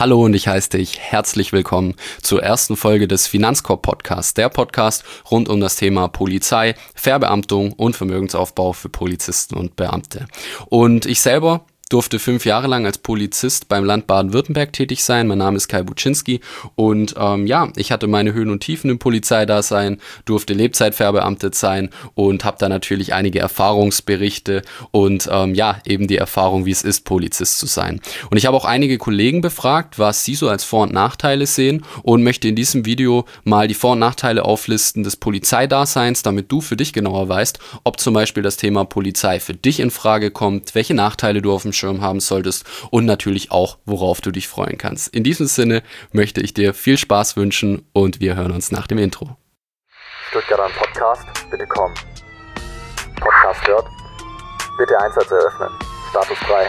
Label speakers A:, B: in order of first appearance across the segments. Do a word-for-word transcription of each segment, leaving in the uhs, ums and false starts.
A: Hallo und ich heiße dich herzlich willkommen zur ersten Folge des Finanzkorb Podcasts, der Podcast rund um das Thema Polizei, Verbeamtung und Vermögensaufbau für Polizisten und Beamte. Und ich selber durfte fünf Jahre lang als Polizist beim Land Baden-Württemberg tätig sein. Mein Name ist Kai Buczynski und ähm, ja, ich hatte meine Höhen und Tiefen im Polizeidasein, durfte Lebzeitverbeamtet sein und habe da natürlich einige Erfahrungsberichte und ähm, ja, eben die Erfahrung, wie es ist, Polizist zu sein. Und ich habe auch einige Kollegen befragt, was sie so als Vor- und Nachteile sehen und möchte in diesem Video mal die Vor- und Nachteile auflisten des Polizeidaseins, damit du für dich genauer weißt, ob zum Beispiel das Thema Polizei für dich in Frage kommt, welche Nachteile du auf dem Schirm haben solltest und natürlich auch, worauf du dich freuen kannst. In diesem Sinne möchte ich dir viel Spaß wünschen und wir hören uns nach dem Intro.
B: Stuttgarter Podcast, bitte komm. Podcast hört. Bitte Einsatz eröffnen. Status frei.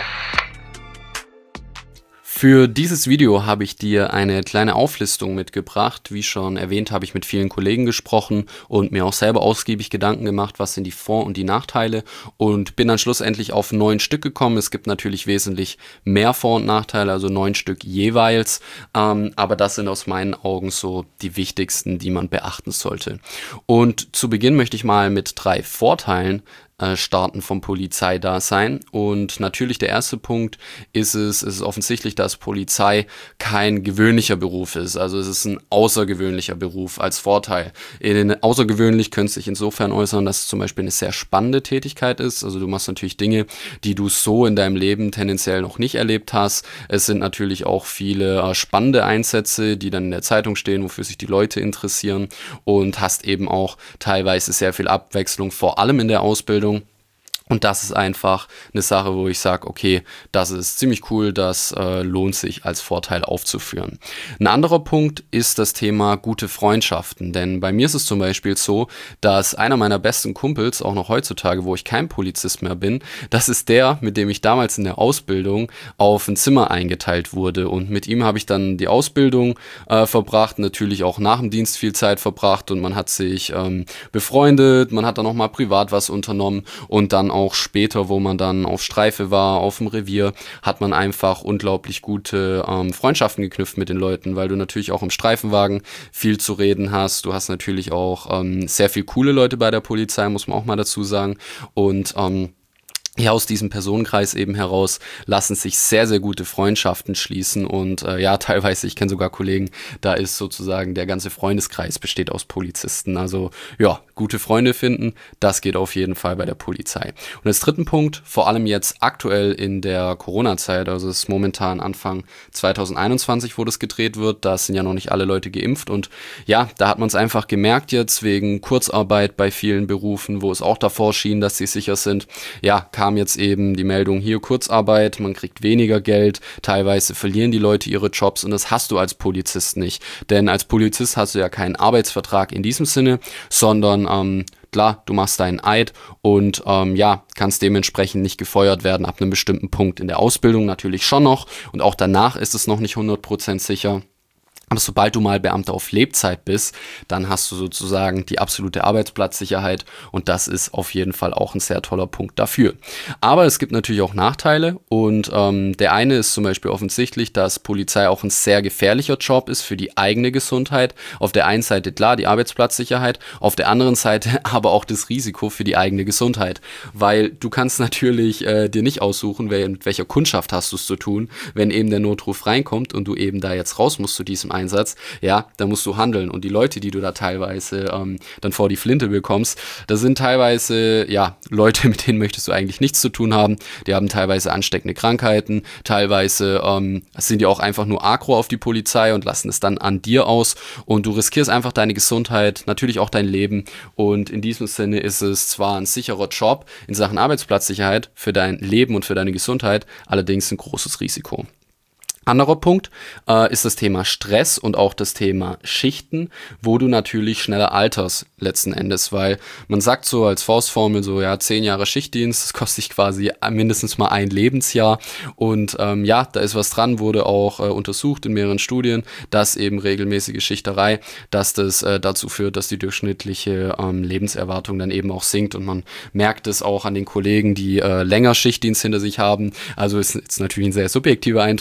A: Für dieses Video habe ich dir eine kleine Auflistung mitgebracht. Wie schon erwähnt, habe ich mit vielen Kollegen gesprochen und mir auch selber ausgiebig Gedanken gemacht, was sind die Vor- und die Nachteile, und bin dann schlussendlich auf neun Stück gekommen. Es gibt natürlich wesentlich mehr Vor- und Nachteile, also neun Stück jeweils, ähm, aber das sind aus meinen Augen so die wichtigsten, die man beachten sollte. Und zu Beginn möchte ich mal mit drei Vorteilen starten vom Polizeidasein. Und natürlich der erste Punkt ist es, es ist offensichtlich, dass Polizei kein gewöhnlicher Beruf ist. Also es ist ein außergewöhnlicher Beruf als Vorteil. In, außergewöhnlich könnte sich insofern äußern, dass es zum Beispiel eine sehr spannende Tätigkeit ist. Also du machst natürlich Dinge, die du so in deinem Leben tendenziell noch nicht erlebt hast. Es sind natürlich auch viele äh, spannende Einsätze, die dann in der Zeitung stehen, wofür sich die Leute interessieren, und hast eben auch teilweise sehr viel Abwechslung, vor allem in der Ausbildung. Und das ist einfach eine Sache, wo ich sage, okay, das ist ziemlich cool, das äh, lohnt sich als Vorteil aufzuführen. Ein anderer Punkt ist das Thema gute Freundschaften, denn bei mir ist es zum Beispiel so, dass einer meiner besten Kumpels, auch noch heutzutage, wo ich kein Polizist mehr bin, das ist der, mit dem ich damals in der Ausbildung auf ein Zimmer eingeteilt wurde, und mit ihm habe ich dann die Ausbildung äh, verbracht, natürlich auch nach dem Dienst viel Zeit verbracht, und man hat sich ähm, befreundet, man hat dann auch mal privat was unternommen, und dann auch später, wo man dann auf Streife war, auf dem Revier, hat man einfach unglaublich gute ähm, Freundschaften geknüpft mit den Leuten, weil du natürlich auch im Streifenwagen viel zu reden hast. Du hast natürlich auch ähm, sehr viel coole Leute bei der Polizei, muss man auch mal dazu sagen, und ähm, ja, aus diesem Personenkreis eben heraus lassen sich sehr, sehr gute Freundschaften schließen, und äh, ja, teilweise, ich kenne sogar Kollegen, da ist sozusagen der ganze Freundeskreis besteht aus Polizisten. Also ja, gute Freunde finden, das geht auf jeden Fall bei der Polizei. Und als dritten Punkt, vor allem jetzt aktuell in der Corona-Zeit, also es ist momentan Anfang zwanzig einundzwanzig, wo das gedreht wird, da sind ja noch nicht alle Leute geimpft, und ja, da hat man es einfach gemerkt jetzt wegen Kurzarbeit bei vielen Berufen, wo es auch davor schien, dass sie sicher sind. Ja, kam jetzt eben die Meldung, hier Kurzarbeit, man kriegt weniger Geld, teilweise verlieren die Leute ihre Jobs, und das hast du als Polizist nicht. Denn als Polizist hast du ja keinen Arbeitsvertrag in diesem Sinne, sondern ähm, klar, du machst deinen Eid und ähm, ja, kannst dementsprechend nicht gefeuert werden ab einem bestimmten Punkt. In der Ausbildung natürlich schon noch, und auch danach ist es noch nicht hundert Prozent sicher. Aber sobald du mal Beamter auf Lebzeit bist, dann hast du sozusagen die absolute Arbeitsplatzsicherheit, und das ist auf jeden Fall auch ein sehr toller Punkt dafür. Aber es gibt natürlich auch Nachteile, und ähm, der eine ist zum Beispiel offensichtlich, dass Polizei auch ein sehr gefährlicher Job ist für die eigene Gesundheit. Auf der einen Seite klar die Arbeitsplatzsicherheit, auf der anderen Seite aber auch das Risiko für die eigene Gesundheit, weil du kannst natürlich äh, dir nicht aussuchen, wer, mit welcher Kundschaft hast du es zu tun, wenn eben der Notruf reinkommt und du eben da jetzt raus musst zu diesem Einsatz. Einsatz, ja, da musst du handeln, und die Leute, die du da teilweise ähm, dann vor die Flinte bekommst, das sind teilweise, ja, Leute, mit denen möchtest du eigentlich nichts zu tun haben, die haben teilweise ansteckende Krankheiten, teilweise ähm, sind die auch einfach nur aggro auf die Polizei und lassen es dann an dir aus, und du riskierst einfach deine Gesundheit, natürlich auch dein Leben, und in diesem Sinne ist es zwar ein sicherer Job in Sachen Arbeitsplatzsicherheit für dein Leben und für deine Gesundheit, allerdings ein großes Risiko. Anderer Punkt äh, ist das Thema Stress und auch das Thema Schichten, wo du natürlich schneller alterst letzten Endes, weil man sagt so als Faustformel so, ja, zehn Jahre Schichtdienst, das kostet dich quasi mindestens mal ein Lebensjahr, und ähm, ja, da ist was dran, wurde auch äh, untersucht in mehreren Studien, dass eben regelmäßige Schichterei, dass das äh, dazu führt, dass die durchschnittliche ähm, Lebenserwartung dann eben auch sinkt, und man merkt es auch an den Kollegen, die äh, länger Schichtdienst hinter sich haben. Also ist jetzt natürlich ein sehr subjektiver Eindruck, aber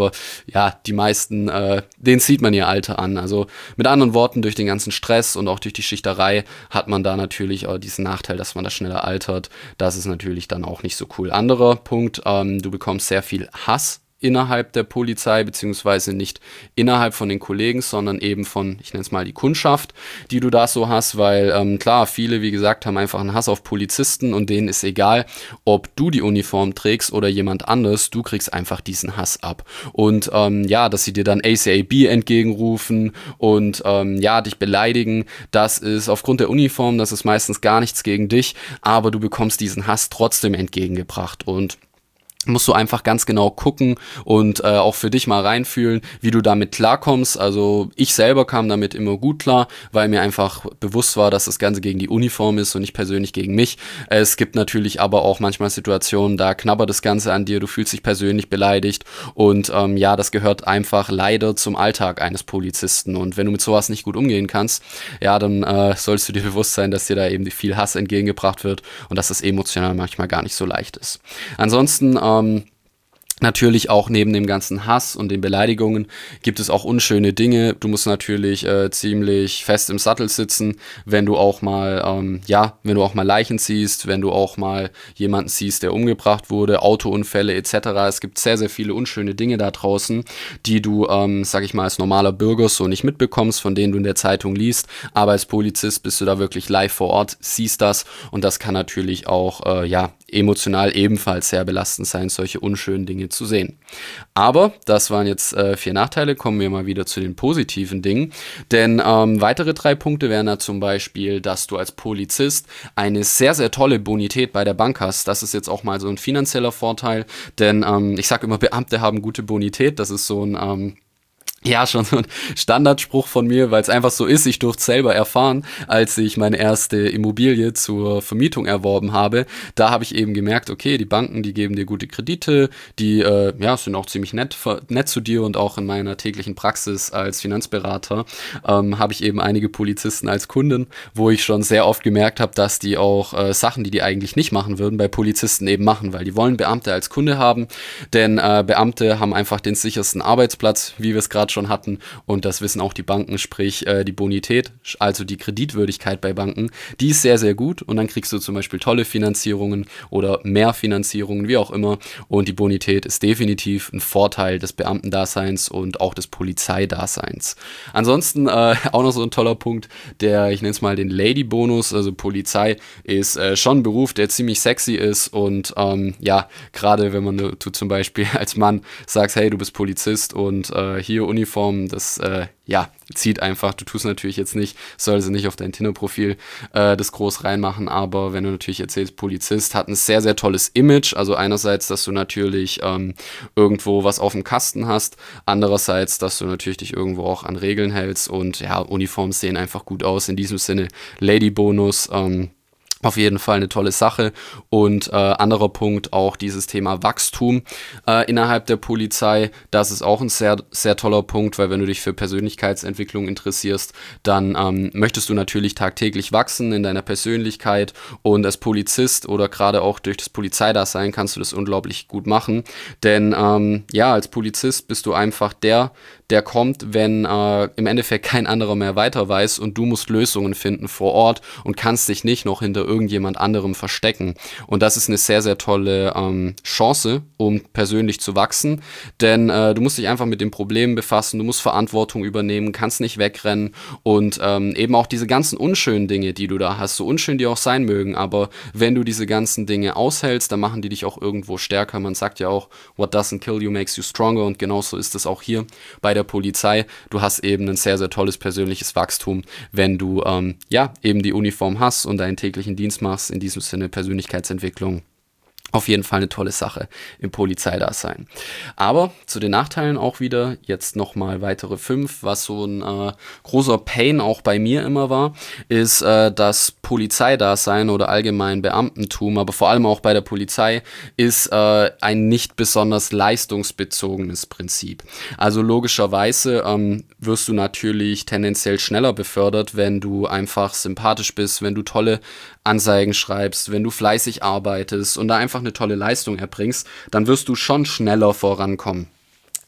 A: aber ja, die meisten, äh, denen sieht man ihr Alter an. Also mit anderen Worten, durch den ganzen Stress und auch durch die Schichterei hat man da natürlich auch diesen Nachteil, dass man da schneller altert. Das ist natürlich dann auch nicht so cool. Anderer Punkt, ähm, du bekommst sehr viel Hass innerhalb der Polizei, beziehungsweise nicht innerhalb von den Kollegen, sondern eben von, ich nenne es mal die Kundschaft, die du da so hast, weil ähm, klar, viele, wie gesagt, haben einfach einen Hass auf Polizisten und denen ist egal, ob du die Uniform trägst oder jemand anderes, du kriegst einfach diesen Hass ab. Und ähm, ja, dass sie dir dann A C A B entgegenrufen und ähm, ja, dich beleidigen, das ist aufgrund der Uniform, das ist meistens gar nichts gegen dich, aber du bekommst diesen Hass trotzdem entgegengebracht und musst du einfach ganz genau gucken und äh, auch für dich mal reinfühlen, wie du damit klarkommst. Also ich selber kam damit immer gut klar, weil mir einfach bewusst war, dass das Ganze gegen die Uniform ist und nicht persönlich gegen mich. Es gibt natürlich aber auch manchmal Situationen, da knabbert das Ganze an dir, du fühlst dich persönlich beleidigt und ähm, ja, das gehört einfach leider zum Alltag eines Polizisten und wenn du mit sowas nicht gut umgehen kannst, ja, dann äh, sollst du dir bewusst sein, dass dir da eben viel Hass entgegengebracht wird und dass das emotional manchmal gar nicht so leicht ist. Ansonsten äh, Ähm, natürlich auch neben dem ganzen Hass und den Beleidigungen gibt es auch unschöne Dinge. Du musst natürlich äh, ziemlich fest im Sattel sitzen, wenn du auch mal, ähm, ja, wenn du auch mal Leichen siehst, wenn du auch mal jemanden siehst, der umgebracht wurde, Autounfälle et cetera. Es gibt sehr, sehr viele unschöne Dinge da draußen, die du, ähm, sag ich mal, als normaler Bürger so nicht mitbekommst, von denen du in der Zeitung liest. Aber als Polizist bist du da wirklich live vor Ort, siehst das und das kann natürlich auch, äh, ja, emotional ebenfalls sehr belastend sein, solche unschönen Dinge zu sehen. Aber das waren jetzt äh, vier Nachteile, kommen wir mal wieder zu den positiven Dingen, denn ähm, weitere drei Punkte wären da zum Beispiel, dass du als Polizist eine sehr, sehr tolle Bonität bei der Bank hast. Das ist jetzt auch mal so ein finanzieller Vorteil, denn ähm, ich sage immer, Beamte haben gute Bonität, das ist so ein ähm, ja, schon so ein Standardspruch von mir, weil es einfach so ist. Ich durfte es selber erfahren, als ich meine erste Immobilie zur Vermietung erworben habe. Da habe ich eben gemerkt, okay, die Banken, die geben dir gute Kredite, die äh, ja, sind auch ziemlich nett, nett zu dir und auch in meiner täglichen Praxis als Finanzberater ähm, habe ich eben einige Polizisten als Kunden, wo ich schon sehr oft gemerkt habe, dass die auch äh, Sachen, die die eigentlich nicht machen würden, bei Polizisten eben machen, weil die wollen Beamte als Kunde haben, denn äh, Beamte haben einfach den sichersten Arbeitsplatz, wie wir es gerade schon hatten und das wissen auch die Banken, sprich äh, die Bonität, also die Kreditwürdigkeit bei Banken, die ist sehr, sehr gut und dann kriegst du zum Beispiel tolle Finanzierungen oder mehr Finanzierungen, wie auch immer und die Bonität ist definitiv ein Vorteil des Beamtendaseins und auch des Polizeidaseins. Ansonsten äh, auch noch so ein toller Punkt, der, ich nenne es mal den Lady-Bonus, also Polizei ist äh, schon ein Beruf, der ziemlich sexy ist und ähm, ja, gerade wenn man du zum Beispiel als Mann sagst, hey, du bist Polizist und äh, hier Uniform, das äh, ja, zieht einfach, du tust natürlich jetzt nicht, soll sie nicht auf dein Tinder-Profil äh, das groß reinmachen, aber wenn du natürlich erzählst, Polizist hat ein sehr, sehr tolles Image, also einerseits, dass du natürlich ähm, irgendwo was auf dem Kasten hast, andererseits, dass du natürlich dich irgendwo auch an Regeln hältst und ja, Uniformen sehen einfach gut aus, in diesem Sinne Lady-Bonus, ähm, auf jeden Fall eine tolle Sache und äh, anderer Punkt auch dieses Thema Wachstum äh, innerhalb der Polizei, das ist auch ein sehr, sehr toller Punkt, weil wenn du dich für Persönlichkeitsentwicklung interessierst, dann ähm, möchtest du natürlich tagtäglich wachsen in deiner Persönlichkeit und als Polizist oder gerade auch durch das Polizeidasein kannst du das unglaublich gut machen, denn ähm, ja, als Polizist bist du einfach der, der kommt, wenn äh, im Endeffekt kein anderer mehr weiter weiß und du musst Lösungen finden vor Ort und kannst dich nicht noch hinter irgendjemand anderem verstecken. Und das ist eine sehr, sehr tolle ähm, Chance, um persönlich zu wachsen, denn äh, du musst dich einfach mit den Problemen befassen, du musst Verantwortung übernehmen, kannst nicht wegrennen und ähm, eben auch diese ganzen unschönen Dinge, die du da hast, so unschön die auch sein mögen, aber wenn du diese ganzen Dinge aushältst, dann machen die dich auch irgendwo stärker. Man sagt ja auch, what doesn't kill you makes you stronger und genauso ist es auch hier bei der Polizei. Du hast eben ein sehr, sehr tolles persönliches Wachstum, wenn du ähm, ja eben die Uniform hast und deinen täglichen Dienst machst, in diesem Sinne Persönlichkeitsentwicklung. Auf jeden Fall eine tolle Sache im Polizeidasein. Aber zu den Nachteilen auch wieder, jetzt nochmal weitere fünf, was so ein äh, großer Pain auch bei mir immer war, ist äh, das Polizeidasein oder allgemein Beamtentum, aber vor allem auch bei der Polizei, ist äh, ein nicht besonders leistungsbezogenes Prinzip. Also logischerweise ähm, wirst du natürlich tendenziell schneller befördert, wenn du einfach sympathisch bist, wenn du tolle Anzeigen schreibst, wenn du fleißig arbeitest und da einfach eine tolle Leistung erbringst, dann wirst du schon schneller vorankommen.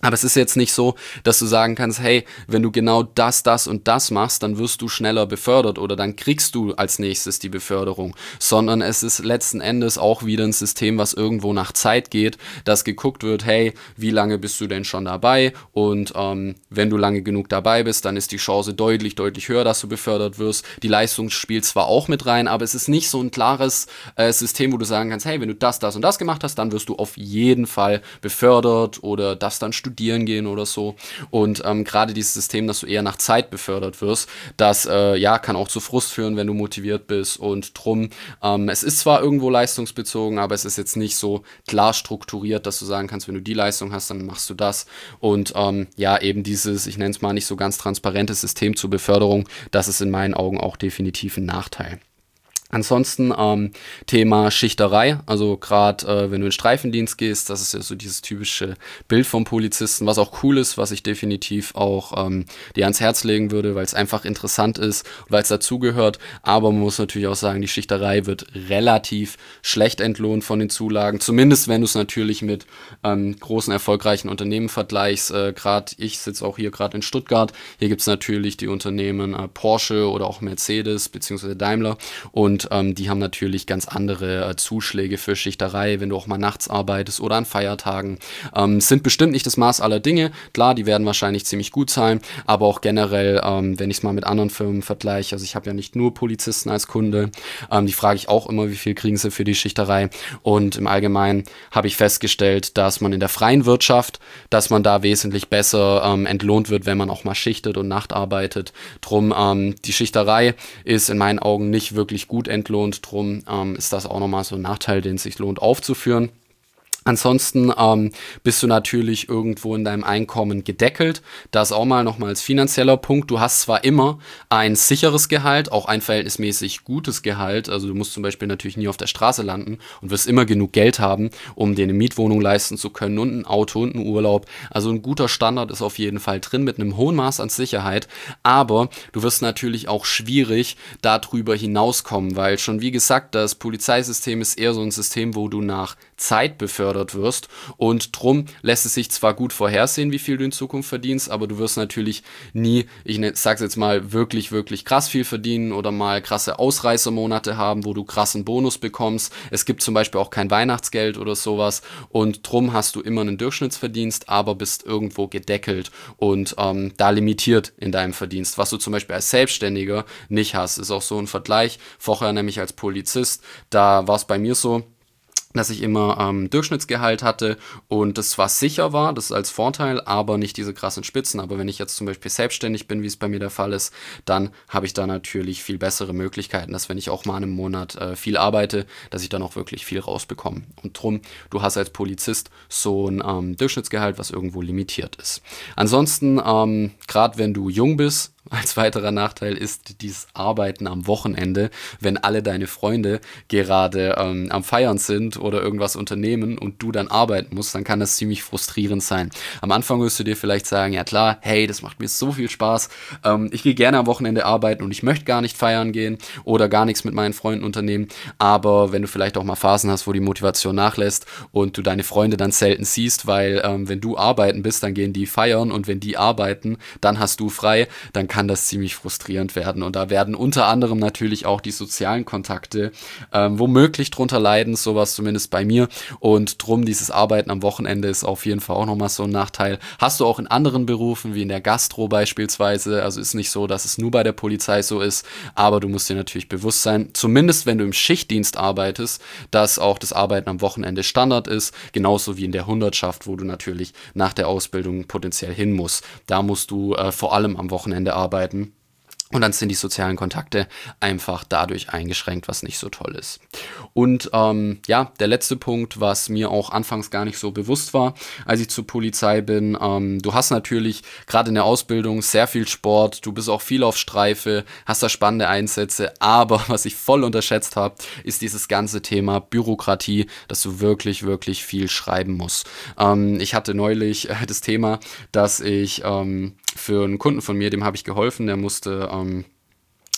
A: Aber es ist jetzt nicht so, dass du sagen kannst, hey, wenn du genau das, das und das machst, dann wirst du schneller befördert oder dann kriegst du als nächstes die Beförderung, sondern es ist letzten Endes auch wieder ein System, was irgendwo nach Zeit geht, dass geguckt wird, hey, wie lange bist du denn schon dabei? Und ähm, wenn du lange genug dabei bist, dann ist die Chance deutlich, deutlich höher, dass du befördert wirst. Die Leistung spielt zwar auch mit rein, aber es ist nicht so ein klares äh, System, wo du sagen kannst, hey, wenn du das, das und das gemacht hast, dann wirst du auf jeden Fall befördert oder das dann studieren gehen oder so. Und ähm, gerade dieses System, dass du eher nach Zeit befördert wirst, das äh, ja, kann auch zu Frust führen, wenn du motiviert bist. Und drum, ähm, es ist zwar irgendwo leistungsbezogen, aber es ist jetzt nicht so klar strukturiert, dass du sagen kannst, wenn du die Leistung hast, dann machst du das. Und ähm, ja, eben dieses, ich nenne es mal nicht so ganz transparentes System zur Beförderung, das ist in meinen Augen auch definitiv ein Nachteil. Ansonsten ähm, Thema Schichterei, also gerade äh, wenn du in Streifendienst gehst, das ist ja so dieses typische Bild vom Polizisten, was auch cool ist, was ich definitiv auch ähm, dir ans Herz legen würde, weil es einfach interessant ist, weil es dazugehört, aber man muss natürlich auch sagen, die Schichterei wird relativ schlecht entlohnt von den Zulagen, zumindest wenn du es natürlich mit ähm, großen, erfolgreichen Unternehmen vergleichst, äh, gerade ich sitze auch hier gerade in Stuttgart, hier gibt es natürlich die Unternehmen äh, Porsche oder auch Mercedes beziehungsweise Daimler und Und ähm, die haben natürlich ganz andere äh, Zuschläge für Schichterei, wenn du auch mal nachts arbeitest oder an Feiertagen. Ähm, sind bestimmt nicht das Maß aller Dinge. Klar, die werden wahrscheinlich ziemlich gut sein, aber auch generell, ähm, wenn ich es mal mit anderen Firmen vergleiche, also ich habe ja nicht nur Polizisten als Kunde, ähm, die frage ich auch immer, wie viel kriegen sie für die Schichterei. Und im Allgemeinen habe ich festgestellt, dass man in der freien Wirtschaft, dass man da wesentlich besser ähm, entlohnt wird, wenn man auch mal schichtet und Nacht arbeitet. Drum, ähm, die Schichterei ist in meinen Augen nicht wirklich gut entlohnt, drum ähm, ist das auch nochmal so ein Nachteil, den es sich lohnt aufzuführen. Ansonsten ähm, bist du natürlich irgendwo in deinem Einkommen gedeckelt. Das auch mal nochmal als finanzieller Punkt. Du hast zwar immer ein sicheres Gehalt, auch ein verhältnismäßig gutes Gehalt. Also du musst zum Beispiel natürlich nie auf der Straße landen und wirst immer genug Geld haben, um dir eine Mietwohnung leisten zu können und ein Auto und einen Urlaub. Also ein guter Standard ist auf jeden Fall drin mit einem hohen Maß an Sicherheit. Aber du wirst natürlich auch schwierig darüber hinauskommen, weil schon wie gesagt, das Polizeisystem ist eher so ein System, wo du nach Zeit befördert wirst und drum lässt es sich zwar gut vorhersehen, wie viel du in Zukunft verdienst, aber du wirst natürlich nie, ich sag's jetzt mal, wirklich, wirklich krass viel verdienen oder mal krasse Ausreißermonate haben, wo du krassen Bonus bekommst. Es gibt zum Beispiel auch kein Weihnachtsgeld oder sowas und drum hast du immer einen Durchschnittsverdienst, aber bist irgendwo gedeckelt und ähm, da limitiert in deinem Verdienst, was du zum Beispiel als Selbstständiger nicht hast. Ist auch so ein Vergleich, vorher nämlich als Polizist, da war es bei mir so, dass ich immer ähm, Durchschnittsgehalt hatte und das zwar sicher war, das ist als Vorteil, aber nicht diese krassen Spitzen. Aber wenn ich jetzt zum Beispiel selbstständig bin, wie es bei mir der Fall ist, dann habe ich da natürlich viel bessere Möglichkeiten, dass wenn ich auch mal in einem Monat äh, viel arbeite, dass ich dann auch wirklich viel rausbekomme. Und drum, du hast als Polizist so ein ähm, Durchschnittsgehalt, was irgendwo limitiert ist. Ansonsten, ähm, gerade wenn du jung bist, als weiterer Nachteil ist dieses Arbeiten am Wochenende, wenn alle deine Freunde gerade ähm, am Feiern sind oder irgendwas unternehmen und du dann arbeiten musst, dann kann das ziemlich frustrierend sein. Am Anfang wirst du dir vielleicht sagen, ja klar, hey, das macht mir so viel Spaß, ähm, ich gehe gerne am Wochenende arbeiten und ich möchte gar nicht feiern gehen oder gar nichts mit meinen Freunden unternehmen, aber wenn du vielleicht auch mal Phasen hast, wo die Motivation nachlässt und du deine Freunde dann selten siehst, weil ähm, wenn du arbeiten bist, dann gehen die feiern und wenn die arbeiten, dann hast du frei, dann kann das ziemlich frustrierend werden. Und da werden unter anderem natürlich auch die sozialen Kontakte ähm, womöglich drunter leiden, sowas zumindest bei mir. Und drum, dieses Arbeiten am Wochenende ist auf jeden Fall auch nochmal so ein Nachteil. Hast du auch in anderen Berufen, wie in der Gastro beispielsweise, also ist nicht so, dass es nur bei der Polizei so ist, aber du musst dir natürlich bewusst sein, zumindest wenn du im Schichtdienst arbeitest, dass auch das Arbeiten am Wochenende Standard ist, genauso wie in der Hundertschaft, wo du natürlich nach der Ausbildung potenziell hin musst. Da musst du äh, vor allem am Wochenende arbeiten. arbeiten. Und dann sind die sozialen Kontakte einfach dadurch eingeschränkt, was nicht so toll ist. Und ähm, ja, der letzte Punkt, was mir auch anfangs gar nicht so bewusst war, als ich zur Polizei bin, ähm, du hast natürlich gerade in der Ausbildung sehr viel Sport, du bist auch viel auf Streife, hast da spannende Einsätze, aber was ich voll unterschätzt habe, ist dieses ganze Thema Bürokratie, dass du wirklich, wirklich viel schreiben musst. Ähm, ich hatte neulich äh, das Thema, dass ich ähm, für einen Kunden von mir, dem habe ich geholfen, der musste ähm,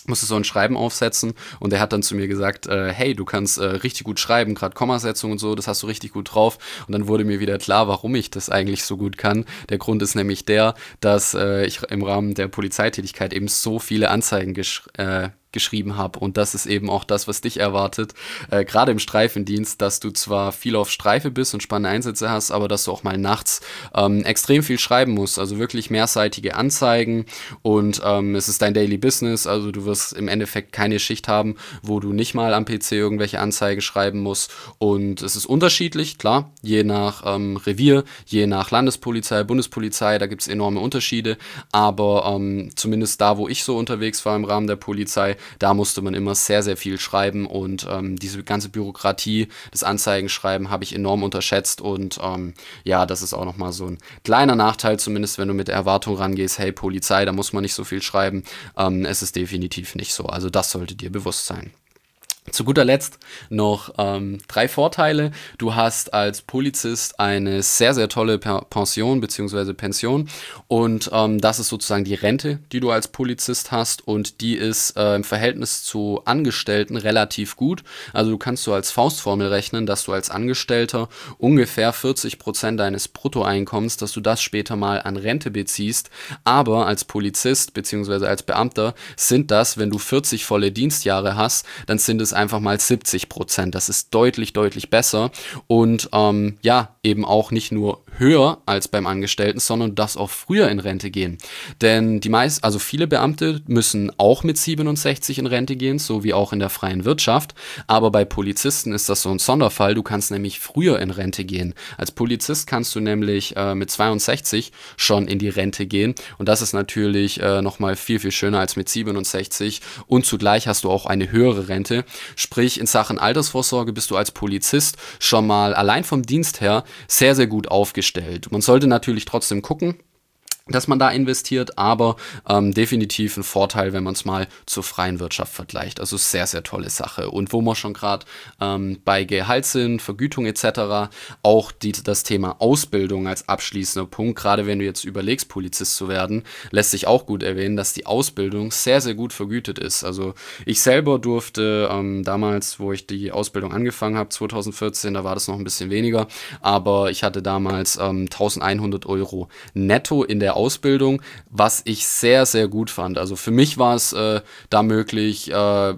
A: musste so ein Schreiben aufsetzen und er hat dann zu mir gesagt, äh, hey, du kannst äh, richtig gut schreiben, gerade Kommasetzung und so, das hast du richtig gut drauf. Und dann wurde mir wieder klar, warum ich das eigentlich so gut kann. Der Grund ist nämlich der, dass äh, ich im Rahmen der Polizeitätigkeit eben so viele Anzeigen gesch äh, geschrieben habe und das ist eben auch das, was dich erwartet, äh, gerade im Streifendienst, dass du zwar viel auf Streife bist und spannende Einsätze hast, aber dass du auch mal nachts ähm, extrem viel schreiben musst, also wirklich mehrseitige Anzeigen und ähm, es ist dein Daily Business, also du wirst im Endeffekt keine Schicht haben, wo du nicht mal am P C irgendwelche Anzeigen schreiben musst und es ist unterschiedlich, klar, je nach ähm, Revier, je nach Landespolizei, Bundespolizei, da gibt es enorme Unterschiede, aber ähm, zumindest da, wo ich so unterwegs war im Rahmen der Polizei, da musste man immer sehr, sehr viel schreiben und ähm, diese ganze Bürokratie, das Anzeigenschreiben habe ich enorm unterschätzt und ähm, ja, das ist auch nochmal so ein kleiner Nachteil, zumindest wenn du mit der Erwartung rangehst, hey Polizei, da muss man nicht so viel schreiben, ähm, es ist definitiv nicht so, also das sollte dir bewusst sein. Zu guter Letzt noch ähm, drei Vorteile. Du hast als Polizist eine sehr, sehr tolle Pension bzw. Pension und ähm, das ist sozusagen die Rente, die du als Polizist hast und die ist äh, im Verhältnis zu Angestellten relativ gut. Also du kannst so als Faustformel rechnen, dass du als Angestellter ungefähr vierzig Prozent deines Bruttoeinkommens, dass du das später mal an Rente beziehst, aber als Polizist bzw. als Beamter sind das, wenn du vierzig volle Dienstjahre hast, dann sind es einfach mal siebzig Prozent. Das ist deutlich, deutlich besser und ähm, ja, eben auch nicht nur höher als beim Angestellten, sondern das auch früher in Rente gehen. Denn die meisten, also viele Beamte müssen auch mit siebenundsechzig in Rente gehen, so wie auch in der freien Wirtschaft, aber bei Polizisten ist das so ein Sonderfall, du kannst nämlich früher in Rente gehen. Als Polizist kannst du nämlich äh, mit zweiundsechzig schon in die Rente gehen und das ist natürlich äh, nochmal viel, viel schöner als mit siebenundsechzig und zugleich hast du auch eine höhere Rente. Sprich, in Sachen Altersvorsorge bist du als Polizist schon mal allein vom Dienst her sehr, sehr gut aufgestellt. Man sollte natürlich trotzdem gucken, dass man da investiert, aber ähm, definitiv ein Vorteil, wenn man es mal zur freien Wirtschaft vergleicht. Also sehr, sehr tolle Sache. Und wo wir schon gerade ähm, bei Gehalt sind, Vergütung et cetera, auch die, das Thema Ausbildung als abschließender Punkt, gerade wenn du jetzt überlegst, Polizist zu werden, lässt sich auch gut erwähnen, dass die Ausbildung sehr, sehr gut vergütet ist. Also ich selber durfte ähm, damals, wo ich die Ausbildung angefangen habe, zwanzig vierzehn, da war das noch ein bisschen weniger, aber ich hatte damals ähm, eintausendeinhundert Euro netto in der Ausbildung, was ich sehr, sehr gut fand. Also für mich war es äh, da möglich, äh,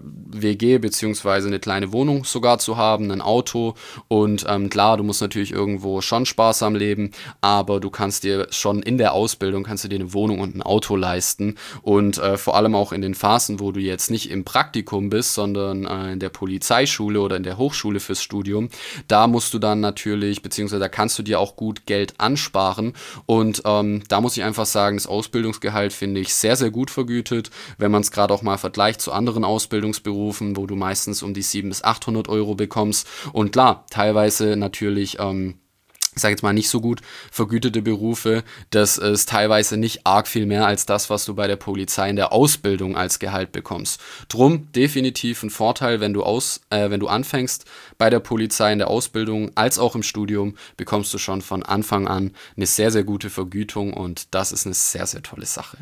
A: W G beziehungsweise eine kleine Wohnung sogar zu haben, ein Auto und ähm, klar, du musst natürlich irgendwo schon sparsam leben, aber du kannst dir schon in der Ausbildung, kannst du dir eine Wohnung und ein Auto leisten und äh, vor allem auch in den Phasen, wo du jetzt nicht im Praktikum bist, sondern äh, in der Polizeischule oder in der Hochschule fürs Studium, da musst du dann natürlich, beziehungsweise da kannst du dir auch gut Geld ansparen und ähm, da muss ich einfach einfach sagen, das Ausbildungsgehalt finde ich sehr, sehr gut vergütet, wenn man es gerade auch mal vergleicht zu anderen Ausbildungsberufen, wo du meistens um die siebenhundert bis achthundert Euro bekommst und klar, teilweise natürlich ähm, ich sage jetzt mal nicht so gut vergütete Berufe, das ist teilweise nicht arg viel mehr als das, was du bei der Polizei in der Ausbildung als Gehalt bekommst. Drum definitiv ein Vorteil, wenn du aus, äh, wenn du anfängst bei der Polizei in der Ausbildung als auch im Studium, bekommst du schon von Anfang an eine sehr, sehr gute Vergütung und das ist eine sehr, sehr tolle Sache.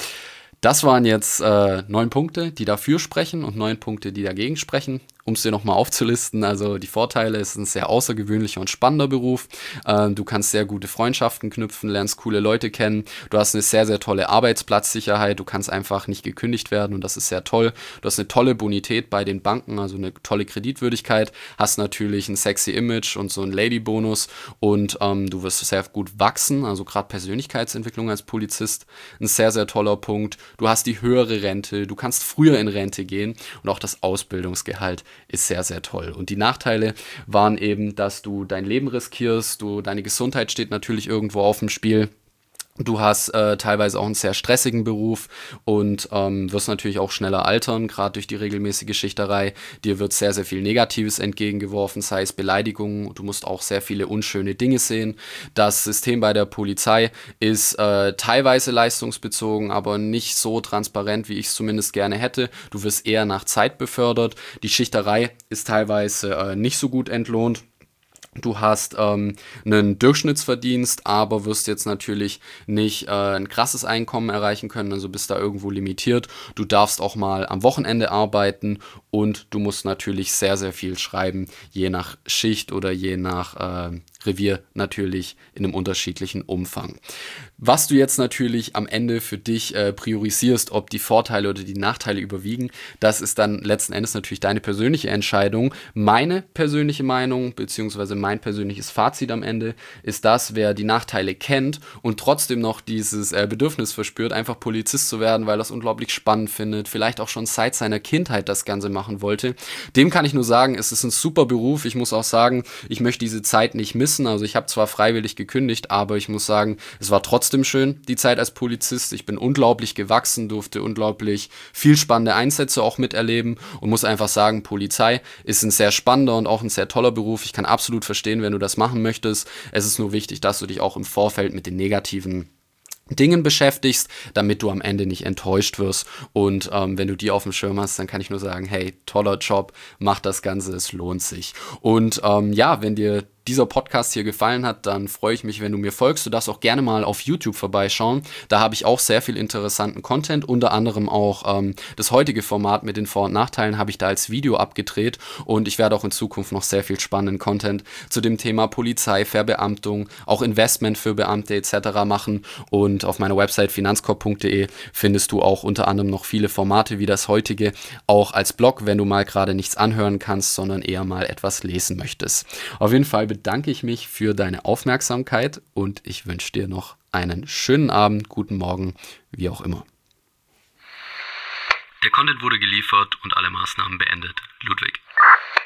A: Das waren jetzt äh, neun Punkte, die dafür sprechen und neun Punkte, die dagegen sprechen. Um es dir nochmal aufzulisten, also die Vorteile, es ist ein sehr außergewöhnlicher und spannender Beruf. Äh, du kannst sehr gute Freundschaften knüpfen, lernst coole Leute kennen. Du hast eine sehr, sehr tolle Arbeitsplatzsicherheit. Du kannst einfach nicht gekündigt werden und das ist sehr toll. Du hast eine tolle Bonität bei den Banken, also eine tolle Kreditwürdigkeit. Hast natürlich ein sexy Image und so einen Lady-Bonus und ähm, du wirst sehr gut wachsen, also gerade Persönlichkeitsentwicklung als Polizist. Ein sehr, sehr toller Punkt. Du hast die höhere Rente, du kannst früher in Rente gehen und auch das Ausbildungsgehalt ist sehr, sehr toll. Und die Nachteile waren eben, dass du dein Leben riskierst, du, deine Gesundheit steht natürlich irgendwo auf dem Spiel. Du hast äh, teilweise auch einen sehr stressigen Beruf und ähm, wirst natürlich auch schneller altern, gerade durch die regelmäßige Schichterei. Dir wird sehr, sehr viel Negatives entgegengeworfen, sei es Beleidigungen. Du musst auch sehr viele unschöne Dinge sehen. Das System bei der Polizei ist äh, teilweise leistungsbezogen, aber nicht so transparent, wie ich es zumindest gerne hätte. Du wirst eher nach Zeit befördert. Die Schichterei ist teilweise äh, nicht so gut entlohnt. Du hast ähm, einen Durchschnittsverdienst, aber wirst jetzt natürlich nicht äh, ein krasses Einkommen erreichen können, also bist da irgendwo limitiert. Du darfst auch mal am Wochenende arbeiten und du musst natürlich sehr, sehr viel schreiben, je nach Schicht oder je nach äh, Revier natürlich in einem unterschiedlichen Umfang. Was du jetzt natürlich am Ende für dich äh, priorisierst, ob die Vorteile oder die Nachteile überwiegen, das ist dann letzten Endes natürlich deine persönliche Entscheidung. Meine persönliche Meinung beziehungsweise mein persönliches Fazit am Ende ist das, wer die Nachteile kennt und trotzdem noch dieses äh, Bedürfnis verspürt, einfach Polizist zu werden, weil er es unglaublich spannend findet, vielleicht auch schon seit seiner Kindheit das Ganze machen wollte, dem kann ich nur sagen, es ist ein super Beruf. Ich muss auch sagen, ich möchte diese Zeit nicht missen. Also ich habe zwar freiwillig gekündigt, aber ich muss sagen, es war trotzdem schön, die Zeit als Polizist. Ich bin unglaublich gewachsen, durfte unglaublich viel spannende Einsätze auch miterleben und muss einfach sagen, Polizei ist ein sehr spannender und auch ein sehr toller Beruf. Ich kann absolut verstehen, wenn du das machen möchtest. Es ist nur wichtig, dass du dich auch im Vorfeld mit den negativen Dingen beschäftigst, damit du am Ende nicht enttäuscht wirst. Und ähm, wenn du die auf dem Schirm hast, dann kann ich nur sagen, hey, toller Job, mach das Ganze, es lohnt sich. Und ähm, ja, wenn dir dieser Podcast hier gefallen hat, dann freue ich mich, wenn du mir folgst. Du darfst auch gerne mal auf YouTube vorbeischauen. Da habe ich auch sehr viel interessanten Content, unter anderem auch ähm, das heutige Format mit den Vor- und Nachteilen habe ich da als Video abgedreht und ich werde auch in Zukunft noch sehr viel spannenden Content zu dem Thema Polizei, Verbeamtung, auch Investment für Beamte et cetera machen und auf meiner Website finanzkorb punkt de findest du auch unter anderem noch viele Formate wie das heutige, auch als Blog, wenn du mal gerade nichts anhören kannst, sondern eher mal etwas lesen möchtest. Auf jeden Fall bedanke ich mich für deine Aufmerksamkeit und ich wünsche dir noch einen schönen Abend, guten Morgen, wie auch immer. Der Content wurde geliefert und alle Maßnahmen beendet. Ludwig.